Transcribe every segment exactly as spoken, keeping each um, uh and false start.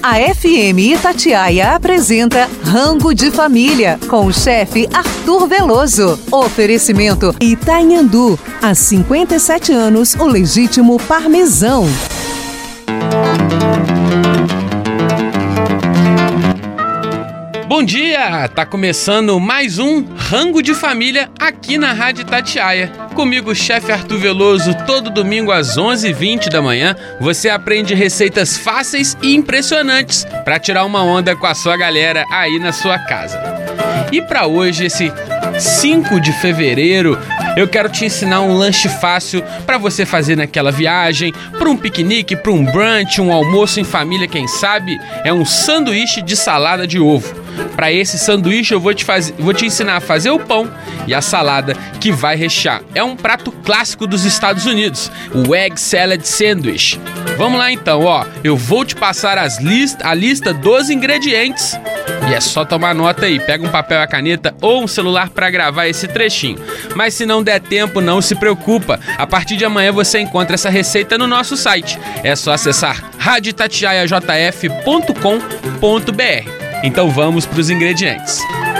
A F M Itatiaia apresenta Rango de Família, com o chefe Arthur Veloso. Oferecimento Itanhandu. Há cinquenta e sete anos, o legítimo parmesão. Bom dia! Tá começando mais um Rango de Família aqui na Rádio Itatiaia. Comigo, o chefe Arthur Veloso, todo domingo às onze e vinte da manhã, você aprende receitas fáceis e impressionantes para tirar uma onda com a sua galera aí na sua casa. E para hoje, esse cinco de fevereiro, eu quero te ensinar um lanche fácil para você fazer naquela viagem, para um piquenique, para um brunch, um almoço em família, quem sabe? É um sanduíche de salada de ovo. Para esse sanduíche eu vou te, faz... vou te ensinar a fazer o pão e a salada que vai rechear. É um prato clássico dos Estados Unidos, o Egg Salad Sandwich. Vamos lá então, ó. Eu vou te passar as list... a lista dos ingredientes e é só tomar nota aí. Pega um papel e a caneta ou um celular para gravar esse trechinho. Mas se não der tempo, não se preocupa. A partir de amanhã você encontra essa receita no nosso site. É só acessar rádio itatiaia j f ponto com ponto b r. Então vamos para os ingredientes.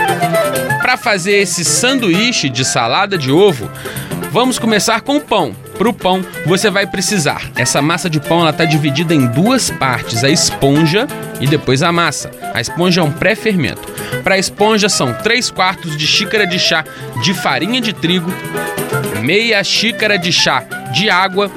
Para fazer esse sanduíche de salada de ovo, vamos começar com o pão. Para o pão, você vai precisar. Essa massa de pão está dividida em duas partes, a esponja e depois a massa. A esponja é um pré-fermento. Para a esponja são três quartos de xícara de chá de farinha de trigo, meia xícara de chá de água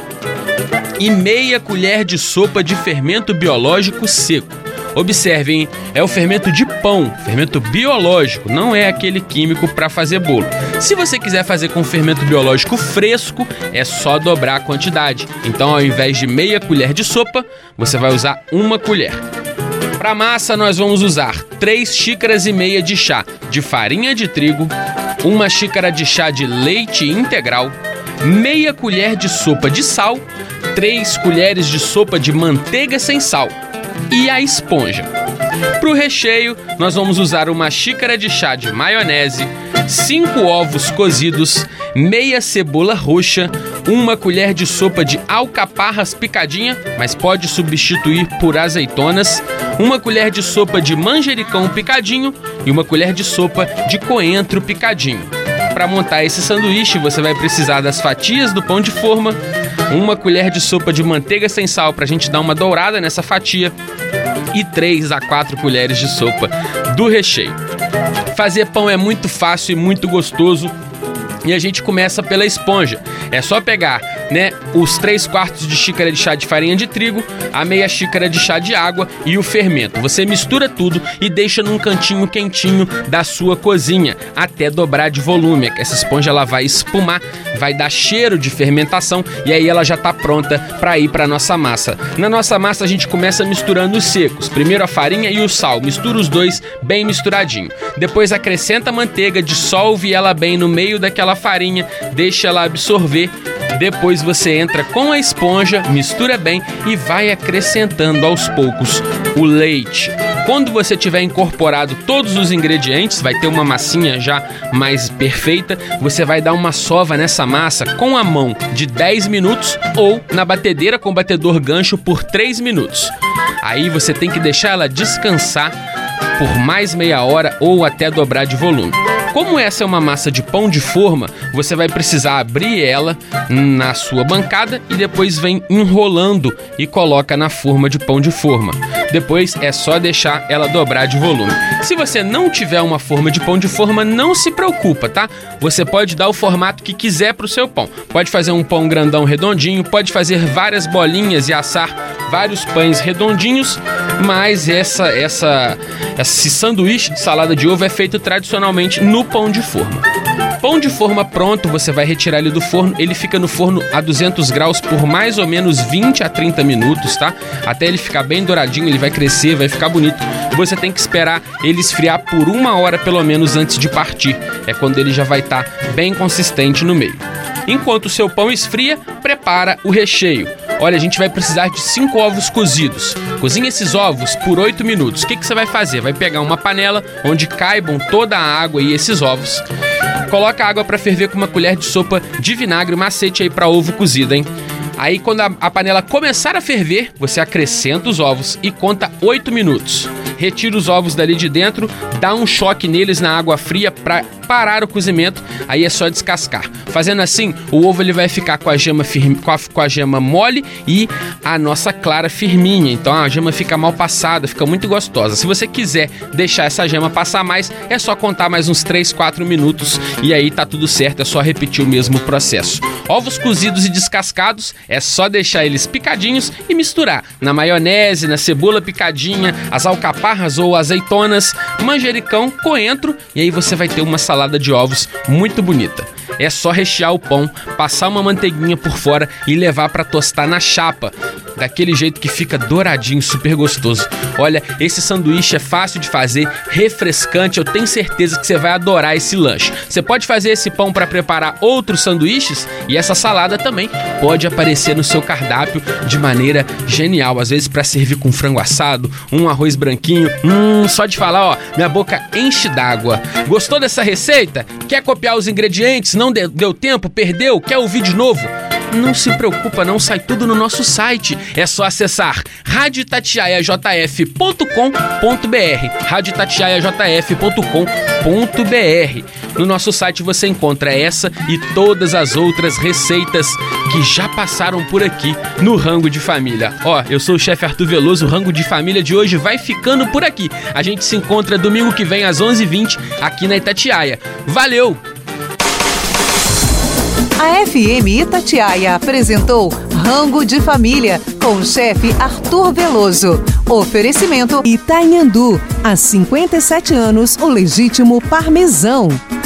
e meia colher de sopa de fermento biológico seco. Observem, é o fermento de pão, fermento biológico, não é aquele químico para fazer bolo. Se você quiser fazer com fermento biológico fresco, é só dobrar a quantidade. Então, ao invés de meia colher de sopa, você vai usar uma colher. Para massa, nós vamos usar três xícaras e meia de chá de farinha de trigo, uma xícara de chá de leite integral, meia colher de sopa de sal, três colheres de sopa de manteiga sem sal e a esponja. Para o recheio, nós vamos usar uma xícara de chá de maionese, cinco ovos cozidos, meia cebola roxa, uma colher de sopa de alcaparras picadinha, mas pode substituir por azeitonas, uma colher de sopa de manjericão picadinho e uma colher de sopa de coentro picadinho. Para montar esse sanduíche, você vai precisar das fatias do pão de forma, uma colher de sopa de manteiga sem sal para a gente dar uma dourada nessa fatia e três a quatro colheres de sopa do recheio. Fazer pão é muito fácil e muito gostoso. E a gente começa pela esponja. É só pegar, né, os três quartos de xícara de chá de farinha de trigo, a meia xícara de chá de água e o fermento. Você mistura tudo e deixa num cantinho quentinho da sua cozinha até dobrar de volume. Essa esponja ela vai espumar, vai dar cheiro de fermentação e aí ela já está pronta para ir para nossa massa. Na nossa massa a gente começa misturando os secos. Primeiro a farinha e o sal. Mistura os dois bem misturadinho. Depois acrescenta a manteiga, dissolve ela bem no meio daquela farinha, deixa ela absorver. Depois você entra com a esponja, mistura bem e vai acrescentando aos poucos o leite. Quando você tiver incorporado todos os ingredientes, vai ter uma massinha já mais perfeita, você vai dar uma sova nessa massa com a mão de dez minutos ou na batedeira com batedor gancho por três minutos. Aí você tem que deixar ela descansar por mais meia hora ou até dobrar de volume. Como essa é uma massa de pão de forma, você vai precisar abrir ela na sua bancada e depois vem enrolando e coloca na forma de pão de forma. Depois é só deixar ela dobrar de volume. Se você não tiver uma forma de pão de forma, não se preocupa, tá? Você pode dar o formato que quiser para o seu pão. Pode fazer um pão grandão redondinho, pode fazer várias bolinhas e assar vários pães redondinhos, mas essa, essa, esse sanduíche de salada de ovo é feito tradicionalmente no pão de forma. Pão de forma pronto, você vai retirar ele do forno, ele fica no forno a duzentos graus por mais ou menos vinte a trinta minutos, tá? Até ele ficar bem douradinho, ele vai crescer, vai ficar bonito. Você tem que esperar ele esfriar por uma hora pelo menos antes de partir. É quando ele já vai estar bem consistente no meio. Enquanto o seu pão esfria, prepara o recheio. Olha, a gente vai precisar de cinco ovos cozidos. Cozinha esses ovos por oito minutos. O que, que você vai fazer? Vai pegar uma panela onde caibam toda a água e esses ovos. Coloca a água para ferver com uma colher de sopa de vinagre, macete aí para ovo cozido, hein? Aí quando a, a panela começar a ferver, você acrescenta os ovos e conta oito minutos. Retira os ovos dali de dentro, dá um choque neles na água fria para parar o cozimento, aí é só descascar. Fazendo assim, o ovo ele vai ficar com a gema firme, com a, com a gema mole e a nossa clara firminha. Então a gema fica mal passada, fica muito gostosa. Se você quiser deixar essa gema passar mais, é só contar mais uns três, quatro minutos e aí tá tudo certo, é só repetir o mesmo processo. Ovos cozidos e descascados, é só deixar eles picadinhos e misturar na maionese, na cebola picadinha, as alcaparras ou azeitonas, manjericão, coentro e aí você vai ter uma salada de ovos muito bonita. É só rechear o pão, passar uma manteiguinha por fora e levar para tostar na chapa, daquele jeito que fica douradinho, super gostoso. Olha, esse sanduíche é fácil de fazer, refrescante, eu tenho certeza que você vai adorar esse lanche. Você pode fazer esse pão para preparar outros sanduíches e essa salada também pode aparecer no seu cardápio de maneira genial, às vezes para servir com frango assado, um arroz branquinho. Hum, só de falar, ó, minha boca enche d'água. Gostou dessa receita? Quer copiar os ingredientes? Não deu, deu tempo? Perdeu? Quer ouvir de novo? Não se preocupa, não, sai tudo no nosso site. É só acessar rádio itatiaia j f ponto com ponto b r, rádio itatiaia j f ponto com ponto b r. No nosso site você encontra essa e todas as outras receitas que já passaram por aqui no Rango de Família. Ó, eu sou o chefe Arthur Veloso, o Rango de Família de hoje vai ficando por aqui. A gente se encontra domingo que vem às onze e vinte aqui na Itatiaia. Valeu! A F M Itatiaia apresentou Rango de Família com o chefe Arthur Veloso. Oferecimento Itanhandu. Há cinquenta e sete anos, o legítimo parmesão.